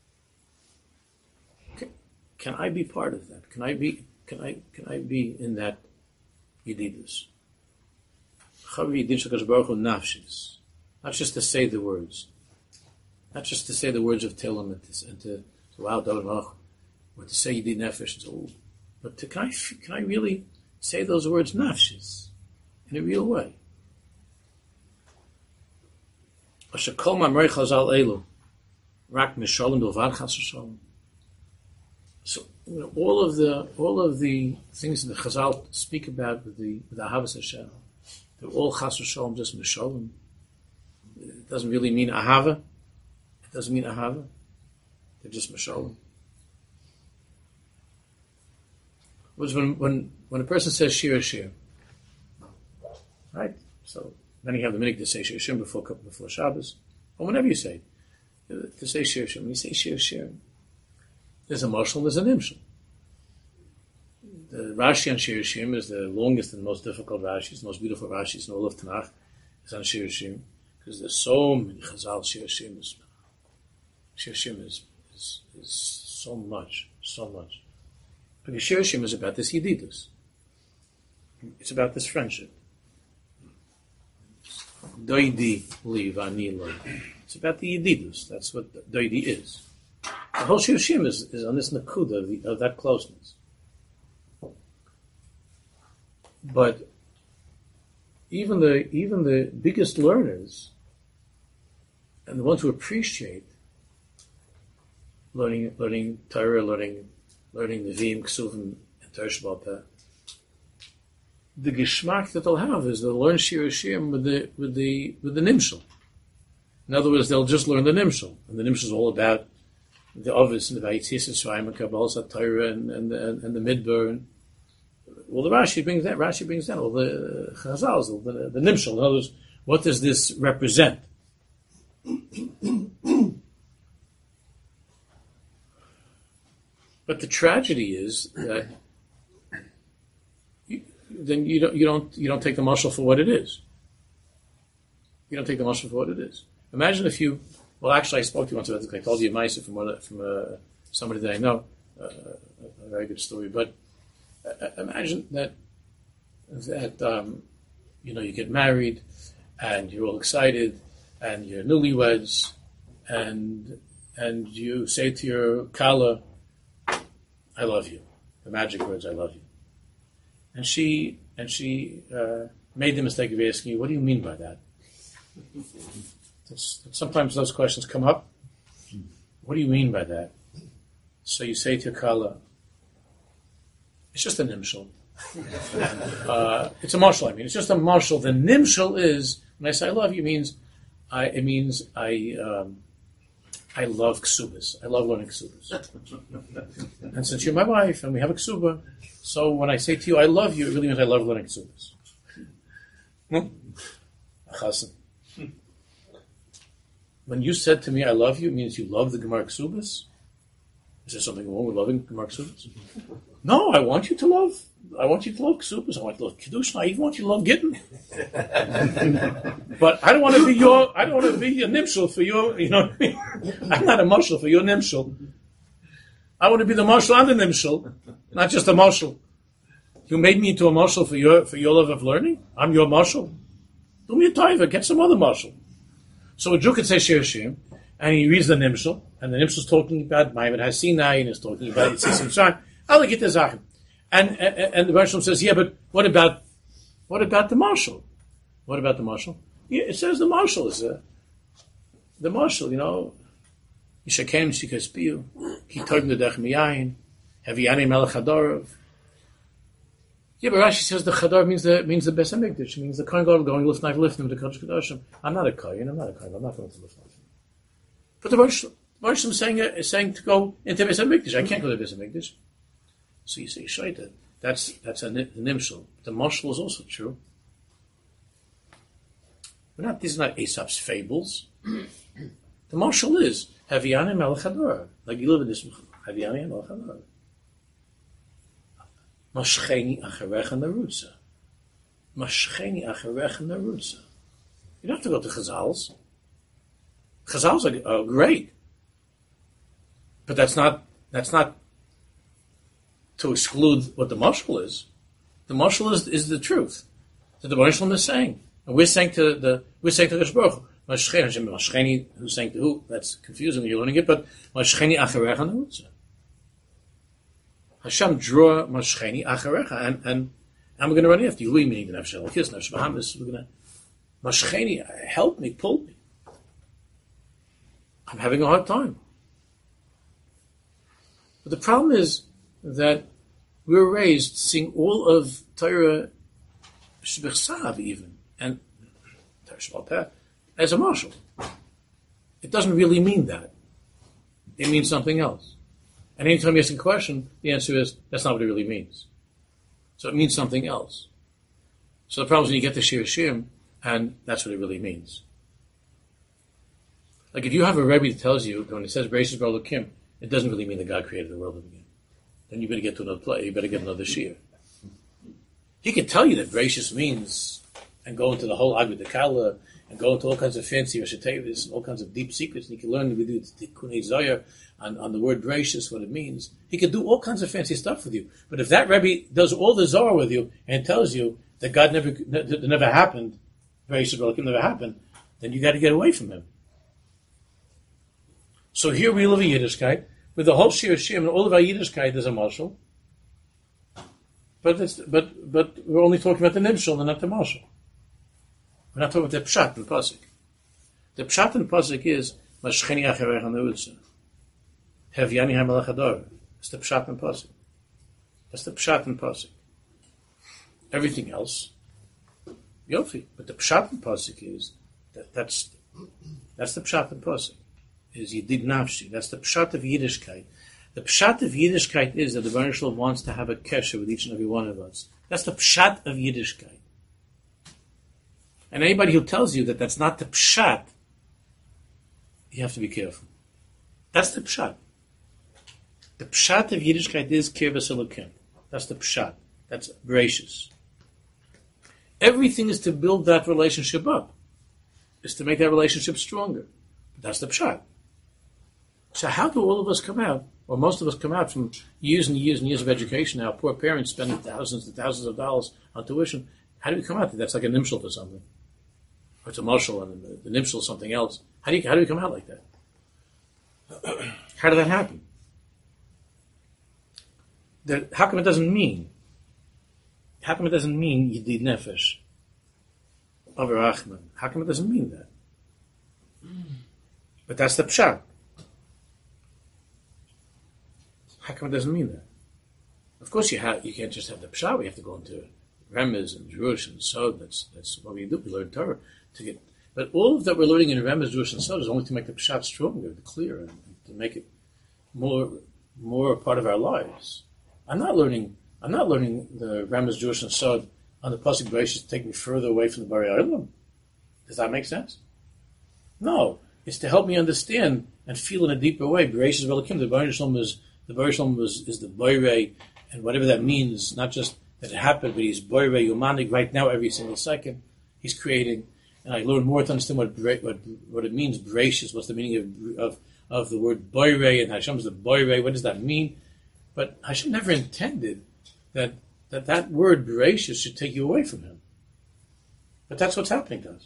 Can, can I be part of that? Can I be? Can I? Can I be in that yididus? Chaver v'yidid sheKadosh Baruch Hu nafshis. Not just to say the words, not just to say the words of Tehillim and to, and to, to wow David Malach, or to say Yedid Nefesh, and so, but to, can I? Can I really say those words nafshis in a real way? So you know, all of the all of the things that the Chazal speak about with the with the Ahavas Hashem, they're all chas v'shalom, just mishalom. It doesn't really mean ahava. It doesn't mean ahava. They're just mishalom. Was when when when a person says shir shir, right? So then you have the minhag to say shir shir before before Shabbos, or whenever you say it, to say shir shir. When you say shir shir, there's a mashal, there's an imshal. The Rashi on shir shir is the longest and most difficult Rashis, the most beautiful Rashis in all of Tanakh is on shir shir, because there's so many Chazal shir shir. Shir shir is, is is so much, so much. But the shir shir is about this yedidus. It's about this friendship. Doidi li vani lo. It's about the yedidus. That's what doidi is. The whole shir shir is, is on this nakuda of, the, of that closeness. But even the even the biggest learners and the ones who appreciate learning learning Torah, learning learning Nevi'im, Ksuvim, and Torah Shabbat, that the geschmack that they'll have is they'll learn Shir Hashem with the with the with the Nimshal. In other words, they'll just learn the Nimshal, and the Nimshal is all about the Ovis and the Vayitzis and Shvaim and Kabbalah Torah and and and, and the Midbar. And, well, the Rashi brings that. Rashi brings down all the Chazals, all the, the Nimshal. In other words, what does this represent? But the tragedy is that you, then you don't you don't you don't take the mashal for what it is. You don't take the mashal for what it is. Imagine if you. Well, actually, I spoke to you once about this. I told you a ma'aseh from one, from uh, somebody that I know, uh, a very good story. But uh, imagine that that um, you know you get married, and you're all excited, and you're newlyweds, and and you say to your kala, "I love you," the magic words, "I love you," and she and she uh, made the mistake of asking you, "What do you mean by that?" Sometimes those questions come up. What do you mean by that? So you say to your kala, it's just a nimshal. uh, it's a marshal, I mean. It's just a marshal. The nimshal is, when I say I love you, means I, it means I um, I love ksubas. I love learning ksubas. And since you're my wife and we have a ksuba, so when I say to you, I love you, it really means I love learning ksubas. Hmm? When you said to me, I love you, it means you love the Gemara Ksubas? Is there something wrong with loving Gemara Ksubas? No, I want you to love, I want you to love Ksubas, I want you to love Kiddush, I even want you to love Gittin. But I don't want to be your, I don't want to be a nimshal for your, you know what I mean? I'm not a marshal for your nimshal. I want to be the marshal and the nimshal, not just a marshal. You made me into a marshal for your, for your love of learning? I'm your marshal. Do me a taiva, get some other marshal. So a Jew could say Shir Hashem, and he reads the Nimshal, and the Nimshal is talking about Ma'amed HaSinai, and is talking about Yitzis and Shai. I'll get the Zachem. And, and, and the Rosh says, yeah, but what about, what about the marshal? What about the marshal? Yeah, it says the marshal is a, the marshal, you know, Yishakem Shikaspiyu, Kitorg Nedech Miyayin, Haviyani Melech Hadorov. Yeah, but Rashi says the Chadar means the means the Beis Hamikdash. It means the Kohen Gadol going lifnai lifnim to Kodesh Kodashim. I'm not a Kohen. I'm not a Kohen. I'm not going to lifnai. But the Rosh is saying is saying to go into Beis Hamikdash. I can't go to Beis Hamikdash. So you say Shaita. That's that's a nimshal. The mashal is also true. We're not. These are not Aesop's fables. The mashal is Haviyani Melech Hador. Like you live in this Haviyani Melech Hador. Mashcheni acharecha narutza. Mashcheni acharecha narutza. You don't have to go to Chazals. Chazals are, are great, but that's not that's not to exclude what the mashal is. The mashal is is the truth that the Baruch Shalom is saying, and we're saying to the we're saying to the Baruch Mashcheni Mashcheni who's saying to who? That's confusing when you're learning it, but Mashcheni acharecha narutza. Hashem draw Mashcheni acharecha, and and I'm going to run after you. We meaning the Nefesh Elokis, Nefesh Bahamis. We're going to Mashcheni, help me, pull me. I'm having a hard time. But the problem is that we were raised seeing all of Torah Shebechsav even and Torah Shabbat as a marshal. It doesn't really mean that. It means something else. And anytime you ask a question, the answer is, that's not what it really means. So it means something else. So the problem is when you get to Shir Hashem, and that's what it really means. Like if you have a Rebbe that tells you, when it says Bereshis bara Elokim, it doesn't really mean that God created the world again. Then you better get to another play, you better get another Shir. He can tell you that Bereshis means, and go into the whole Agud Kala, and go into all kinds of fancy Rashatavis, and all kinds of deep secrets, and he can learn to do Tikunei Zohar on, on the word Bereshis, what it means. He can do all kinds of fancy stuff with you. But if that Rebbe does all the Zohar with you, and tells you that God never, that never happened, Bereshis bara Elokim never happened, then you got to get away from him. So here we live in Yiddishkeit, with the whole Shir Hashem and all of our Yiddishkeit is a marshal. But it's, but but we're only talking about the Nimshal and not the marshal. We're not talking about the pshat and pasuk. The pshat and pasuk is Mashcheni Acharecha Neutza. Have Yani HaMelech Ador. It's the pshat and pasuk. That's the pshat and pasuk. Everything else, yofi. But the pshat and pasuk is that, that's that's the pshat and pasuk. Is Yedid Nafshi. That's the pshat of Yiddishkeit. The pshat of Yiddishkeit is that the Baruch Shalom wants to have a kesher with each and every one of us. That's the pshat of Yiddishkeit. And anybody who tells you that that's not the pshat, you have to be careful. That's the pshat. The pshat of Yiddishkeit is Kirvas Elokim. That's the pshat. That's gracious. Everything is to build that relationship up. Is to make that relationship stronger. But that's the pshat. So how do all of us come out, or most of us come out from years and years and years of education, our poor parents spending thousands and thousands of dollars on tuition, how do we come out? That's like a nimshal for something. Or it's a marshal, and the, the nimshal is something else. How do you, how do we come out like that? How did that happen? That, how come it doesn't mean? How come it doesn't mean Yedid Nefesh? Avar Achman. How come it doesn't mean that? But that's the pshat. How come it doesn't mean that? Of course, you have. You can't just have the pshat. We have to go into Remez and Drush and Sod. That's that's what we do. We learn Torah to get. But all of that we're learning in Remez, Drush, and Sod is only to make the pshat stronger, clearer, and to make it more more a part of our lives. I'm not learning. I'm not learning the Remez, Drush, and Sod on the pasuk Bereishis to take me further away from the Bari Olam. Does that make sense? No, it's to help me understand and feel in a deeper way. Bereishis Velakim. The Bari Shalom is. The Baruch Shalom is, is the boirei, and whatever that means, not just that it happened, but he's boirei Yumanik right now, every single second. He's creating, and I learned more to understand what what, what it means. Gracious, what's the meaning of of, of the word boirei, and Hashem is the boirei. What does that mean? But Hashem never intended that that, that word gracious should take you away from Him. But that's what's happening to us.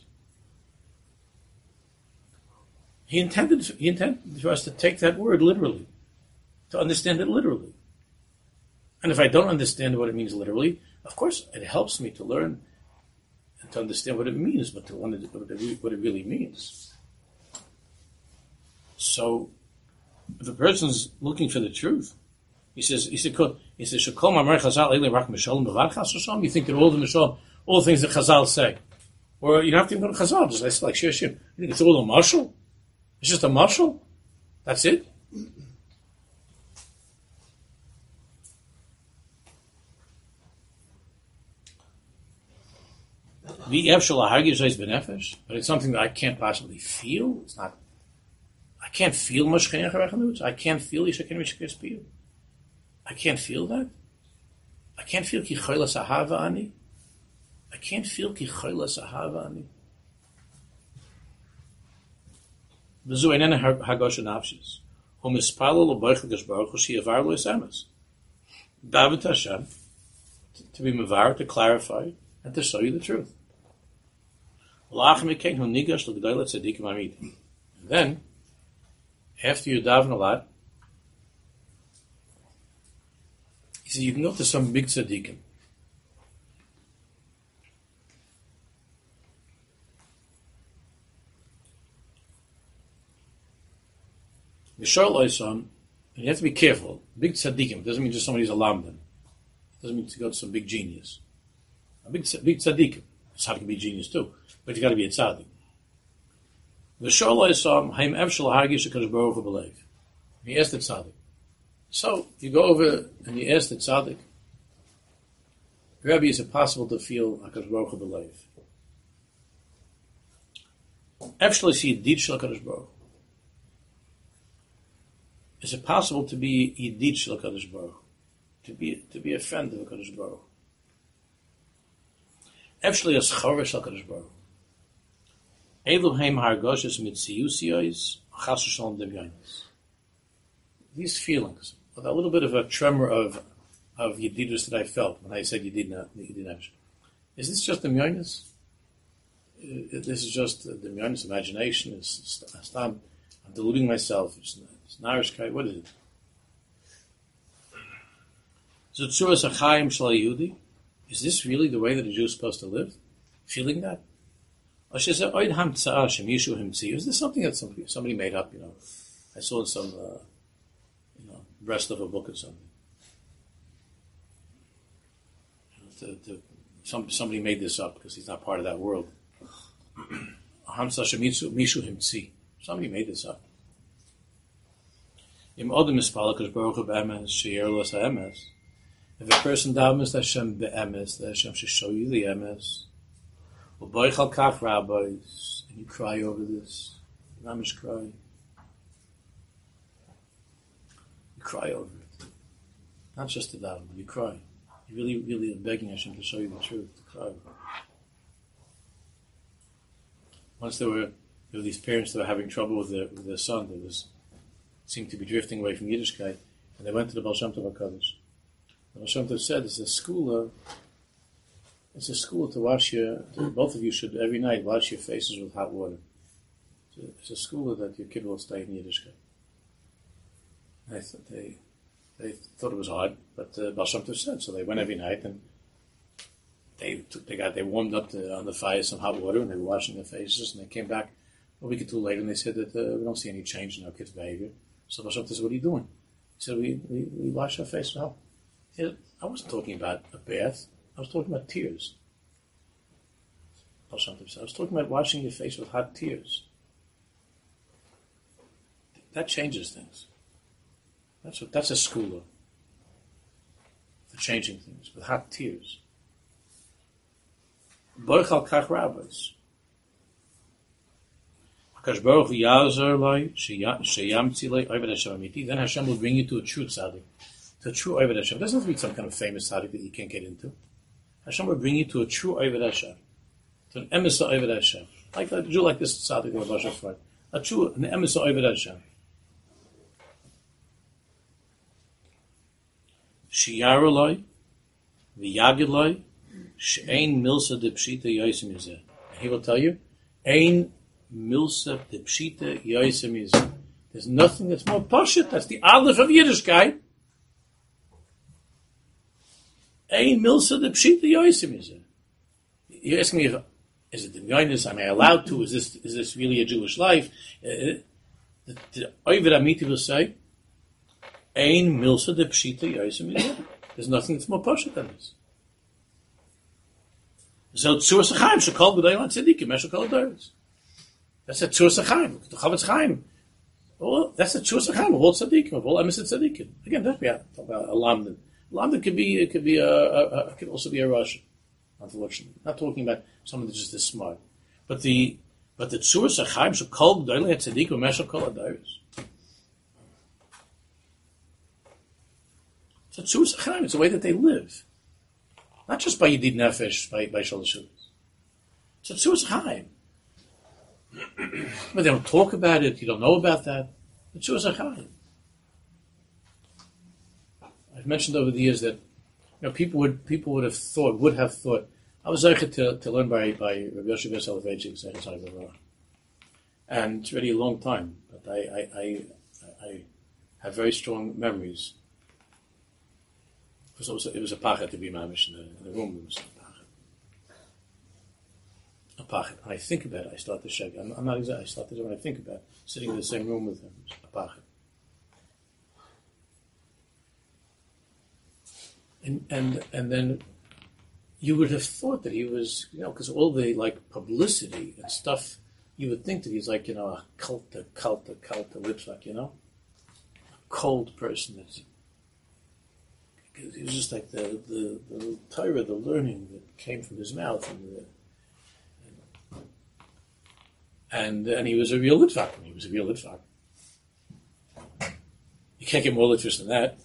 He intended he intended for us to take that word literally. To understand it literally. And if I don't understand what it means literally, of course, it helps me to learn and to understand what it means, but to understand what it really means. So, if the person's looking for the truth, he says, he said, he says, you think that all the Mishal, all the things that Chazal say, or you don't have to even go to Chazal, just like Shir Shir. You think it's all a marshal? It's just a marshal? That's it? But it's something that I can't possibly feel. It's not. I can't feel Mashcheni Acharecha Neutza. I can't feel Yishaken Mishkes Piyu. I can't feel that. I can't feel Ki Cholas Ahava Ani. I can't feel Ki Cholas Ahava Ani. V'zu einena Hagosha Nafshis. Hu mispalel u'boich l'Kadosh Baruch Hu she'yavar lo es emes. Daven to Hashem to be mevar, to clarify, and to show you the truth. And then, after you daven a lot, he says you can go to some big tzaddikim. And you have to be careful. Big tzaddikim doesn't mean just somebody's a lamdan. It doesn't mean to go to some big genius. A big, big tzaddikim. Tzaddik can be genius too, but you got to be a tzaddik. He asked the tzaddik. So you go over and you ask the tzaddik, Rabbi, is it possible to feel HaKadosh Baruch Hu b'leiv? Is it possible to be Yidid Shel HaKadosh Baruch Hu? To be, to be a friend of HaKadosh Baruch Hu? Efshli as Chorah Shel HaKadosh Baruch Hu. Eluheim hargoshes mitziyusiyos chas v'shalom demyanis. These feelings, with a little bit of a tremor of of Yedidus that I felt when I said Yedid Nefesh. Is this just demyanis? This is just demyanis, imagination. It's, it's not, I'm deluding myself. It's, it's narishkeit. What is it? Zutzuras achayim shel Yehudi. Is this really the way that a Jew is supposed to live? Feeling that? Is this something that somebody, somebody made up, you know? I saw in some, uh, you know, rest of a book or something. You know, to, to, some, somebody made this up because he's not part of that world. Somebody made this up. If a person davens that Hashem be'emes, that Hashem should show you the emes, rabbis, and you cry over this, you mamish cry. You cry over it. Not just to daven, but you cry. You really, really are begging Hashem to show you the truth, to cry. Once there were, there were these parents that were having trouble with their, with their son that was seemed to be drifting away from Yiddishkeit, and they went to the Baal Shem Tov HaKadosh. The Baal Shem Tov said, "It's a school. It's a school to wash your. To, both of you should every night wash your faces with hot water. It's a, it's a school that your kid will stay in Yiddishkeit." I thought they they thought it was hard, but uh, Baal Shem Tov said so. They went every night and they took, they got they warmed up the, on the fire some hot water and they were washing their faces, and they came back a week or two later and they said that uh, we don't see any change in our kids' behavior. So Baal Shem Tov said, "What are you doing?" He said, "We we, we wash our face with hot." He said, "I wasn't talking about a bath. I was talking about tears." Baal Shem Tov said, "I was talking about washing your face with hot tears." That changes things. That's what, that's a schooler for changing things with hot tears. Baruch al kach rabbis. Then Hashem will bring you to a true tzaddik, to a true Oved Hashem. It doesn't have to be some kind of famous tzaddik that you can't get into. Hashem will bring you to a true Oved Hashem, to an emes Oved Hashem, like a Jew like this tzaddik or Baal Shem Tov, a true an emes Oved Hashem. Shiyarolai, v'yagidlai, she'ein milsa de pshita yosim yizeh. He will tell you, ein milsa de pshita yosim yizeh. There's nothing that's more pashut. That's the aleph of Yiddishkeit. Ein milsa de pshita yosim yizeh. You're asking me, if, is it the yoinus? Am I allowed to? Is this is this really a Jewish life? Uh, the the Oved Amiti will say, Ein milsa de pshita yosim yizeh. There's nothing that's more pashut than this. So Tzur Sachaim shekol b'dei lan tzedikim meshel kol adoros. That's a Tzur Sachaim. The Chavetz Chaim. Oh, that's a Tzur Sachaim of all tzedikim, of all emes tzedikim. Again, that's we have talk about a lamdan. Lamdan could be it could be a, a, a it could also be a Russian. Unfortunately, not talking about someone that's just as smart, but the but the Tzur Sachaim shekol b'dei lan tzedikim meshel kol adoros. So Tzur Sachaim, it's the way that they live. Not just by Yedid Nefesh, by, by Shalosh Shuvos. It's a Tzur Sachaim. But they don't talk about it, you don't know about that. It's Tzur Sachaim. I've mentioned over the years that you know people would people would have thought, would have thought, I was zeichet to, to learn by, by Rabbi Yosef Soloveitchik, and it's already a long time, but I, I, I, I have very strong memories. It was, it was a pachet to be mamish in the, in the room. It was a pachet. A pachet. When I think about it, I start to shake. I'm, I'm not exactly. I start to when I think about it, sitting in the same room with him. It was a pachet. And and and then you would have thought that he was, you know, because all the like publicity and stuff, you would think that he's like, you know, a cult, a cult, a cult, a lips like, you know, a cold person that's. It was just like the the, the Torah, the learning that came from his mouth, and the, and, and he was a real litvak. He was a real litvak. You can't get more litvish than that.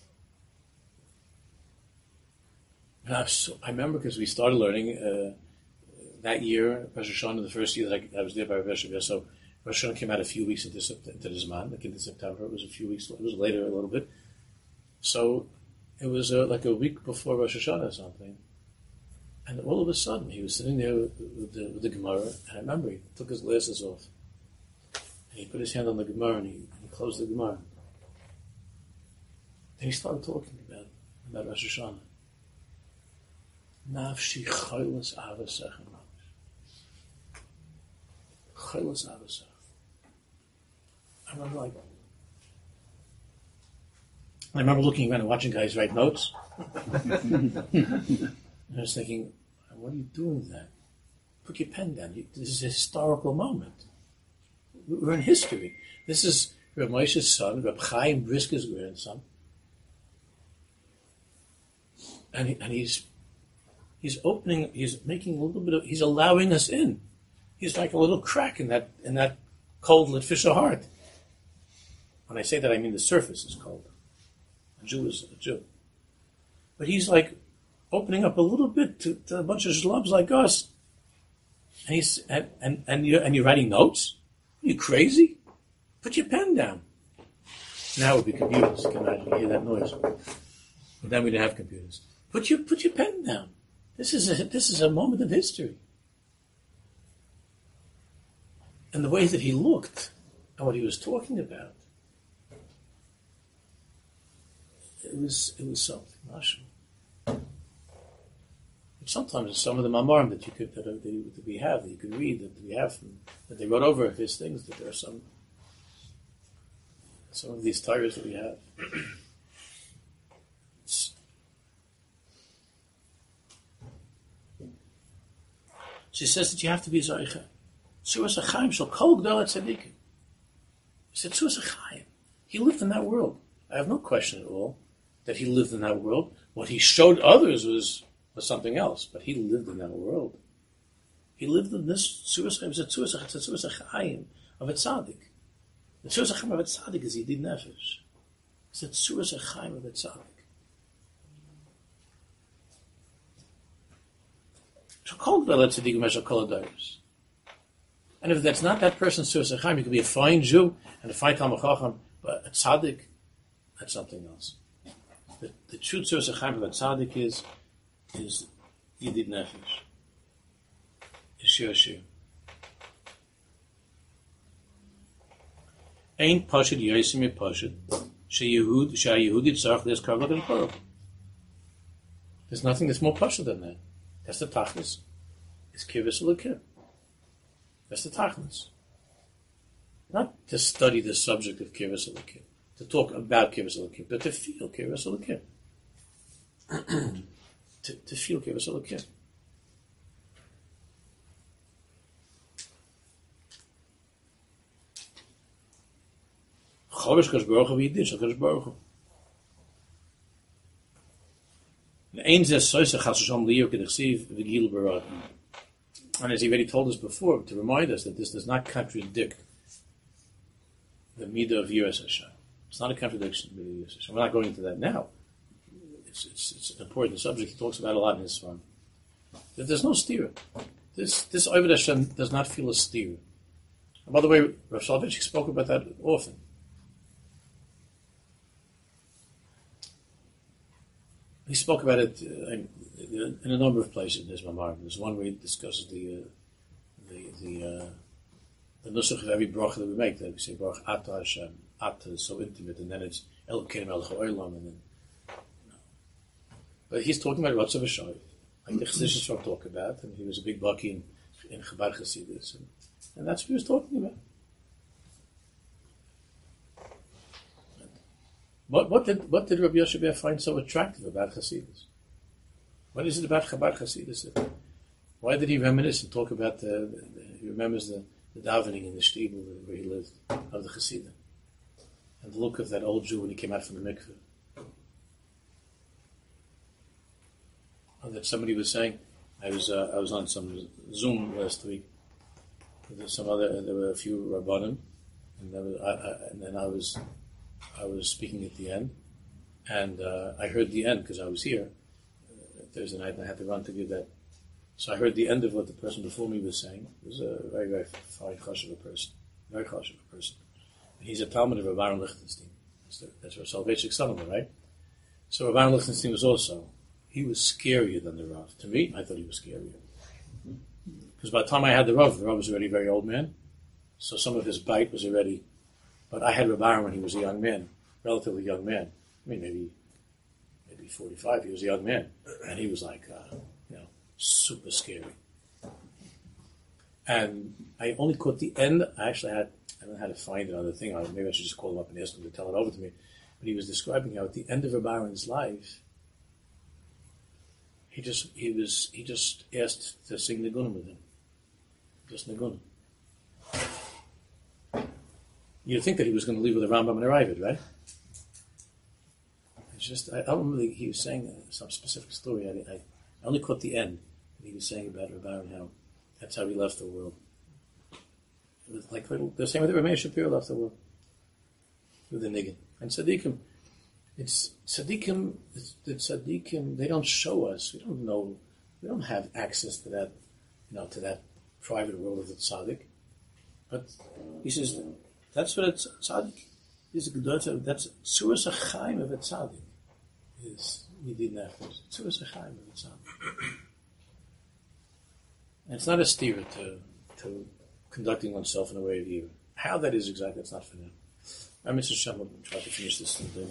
And I, was so, I remember because we started learning uh, that year, Rosh Hashanah, the first year that I, I was there by Rosh Hashanah. So Rosh Hashanah came out a few weeks into, into the Zman, like into September. It was a few weeks. It was later a little bit. So. It was uh, like a week before Rosh Hashanah or something. And all of a sudden, he was sitting there with, with, the, with the Gemara, and I remember he took his glasses off. And he put his hand on the Gemara, and he, and he closed the Gemara. Then he started talking about, about Rosh Hashanah. Nafshi choylas avasechem. Chaylas Avasa. I remember like, I remember looking around and watching guys write notes. And I was thinking, what are you doing with that? Put your pen down. You, this is a historical moment. We're in history. This is Reb Moshe's son, Reb Chaim Brisker's grandson. And, he, and he's he's opening, he's making a little bit of, he's allowing us in. He's like a little crack in that in that cold lit Fisher heart. When I say that, I mean the surface is cold. A Jew is a Jew. But he's like opening up a little bit to, to a bunch of schlubs like us. And he's and, and, and you're and you're writing notes? Are you crazy? Put your pen down. Now it would be computers. You can imagine you hear that noise. But then we didn't have computers. Put your put your pen down. This is a this is a moment of history. And the way that he looked and what he was talking about, it was it was something. Mashal. Sometimes some of the mamarim that you could that, that, that we have that you could read that we have from, that they wrote over his things, that there are some some of these tires that we have. She says that you have to be Zoicha. Suras HaChaim shall kol gdol tzadikim. He said Suras HaChaim. He lived in that world. I have no question at all that he lived in that world. What he showed others was was something else, but he lived in that world. He lived in this Suras HaChaim. It's a Suras HaChaim of a tzaddik. The Suras HaChaim of a tzaddik is Yidid Nefesh. It's a Suras HaChaim of a tzaddik. And if that's not that person's Suras HaChaim, you could be a fine Jew and a fine Talmid Chacham, but a tzaddik, that's something else. The, the true Suras HaChaim of a tzaddik is is Yidid Nefesh. Is Shir Shir. Ein Pashid Yosim E Pashid Sheyehud Sheyehudi Tzarech Des Kavod and Korov. There's nothing that's more Pashid than that. That's the Tachlis. It's Kibbutz Elokim. That's the Tachlis. Not to study the subject of Kibbutz Elokim, to talk about Kibbutz Elokim, but to feel Kibbutz Elokim. To, to feel Kibbutz Elokim. Chodesh Kodesh Baruch Hu v'Yidin Shel Kodesh Baruch Hu. Ein zeh soise chas Hashem liyo kedechsiv v'gil barad. And as he already told us before, to remind us that this does not contradict the midah of Yiras Hashem. It's not a contradiction with Yiras Hashem. We're not going into that now. It's, it's, it's an important subject. He talks about a lot in his Sfarim. There's no steer. This this Oved Hashem does not feel a steer. And by the way, Rav Soloveitchik spoke about that often. He spoke about it uh, in, in a number of places in his Mamar. There's one where he discusses the uh, the the uh, the nusach of every bracha that we make. That we say Baruch Ata Hashem, Ata is so intimate, and then it's Elokeinu Melech HaOlam, and then. But he's talking about Rotzav Hashoy, like the Chassidus Shom talk about, and he was a big bucky in, in Chabad Chassidus, and, and that's what he was talking about. What, what did what did Rabbi Yoshe find so attractive about Chassidus? What is it about Chabad Chassidus? Why did he reminisce and talk about the, the, the he remembers the, the davening in the shtibel where he lived of the Chassidim, and the look of that old Jew when he came out from the mikveh. That somebody was saying, I was uh, I was on some Zoom last week. There's some other, there were a few Rabbanim, and then I, I, and then I was I was speaking at the end, and uh, I heard the end because I was here uh, Thursday night, and I had to run to give that. So I heard the end of what the person before me was saying. It was a very very fine chashuv person, very chashuv person. And he's a Talmud of Rav Aaron Lichtenstein. That's, the, that's Rav Soloveitchik son-in-law, right? So Rav Aaron Lichtenstein was also. He was scarier than the Rav. To me, I thought he was scarier. Because by the time I had the Rav, the Rav was already a very old man. So some of his bite was already... But I had Rav Aaron when he was a young man, relatively young man. I mean, maybe maybe forty-five, he was a young man. And he was like, uh, you know, super scary. And I only caught the end. I actually had, I don't know how to find another thing. Maybe I should just call him up and ask him to tell it over to me. But he was describing how at the end of Reb Aaron's life, he just he was he just asked to sing Nigunim with him. Just Nigunim. You'd think that he was going to leave with a Rambam and a Ravid, right? It's just, I don't remember the, he was saying some specific story. I, I only caught the end. And he was saying about Reb Aaron, how that's how he left the world. It was like the same with Ramesh Shapiro left the world. With the Niggin. And Tzaddikim, it's Tzaddikim, it's, the Tzaddikim, they don't show us, we don't know, we don't have access to that, you know, to that private world of the Tzaddik. But he says, that's what a Tzaddik is. That's Tzuras HaChaim of a Tzaddik. Is Yidin Nefesh. Tzuras HaChaim of a Tzaddik. And it's not a steer to, to conducting oneself in a way of evil. How that is exactly, it's not for now. I'm Mister Shem will try to finish this.